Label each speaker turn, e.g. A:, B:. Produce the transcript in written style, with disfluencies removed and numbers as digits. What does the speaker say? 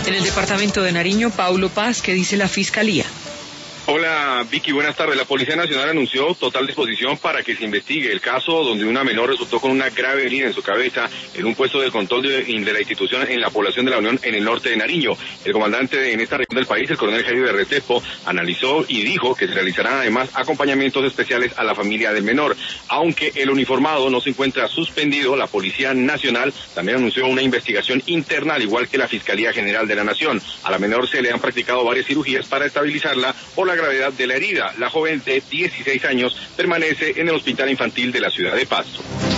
A: En el departamento de Nariño, Paulo Paz, ¿qué dice la Fiscalía?
B: Hola Vicky, buenas tardes. La Policía Nacional anunció total disposición para que se investigue el caso donde una menor resultó con una grave herida en su cabeza en un puesto de control de la institución en la población de La Unión en el norte de Nariño. El comandante en esta región del país, el coronel Javier Restrepo, analizó y dijo que se realizarán además acompañamientos especiales a la familia del menor. Aunque el uniformado no se encuentra suspendido, la Policía Nacional también anunció una investigación interna, al igual que la Fiscalía General de la Nación. A la menor se le han practicado varias cirugías para estabilizarla por la gravedad de la herida. La joven de 16 años permanece en el hospital infantil de la ciudad de Pasto.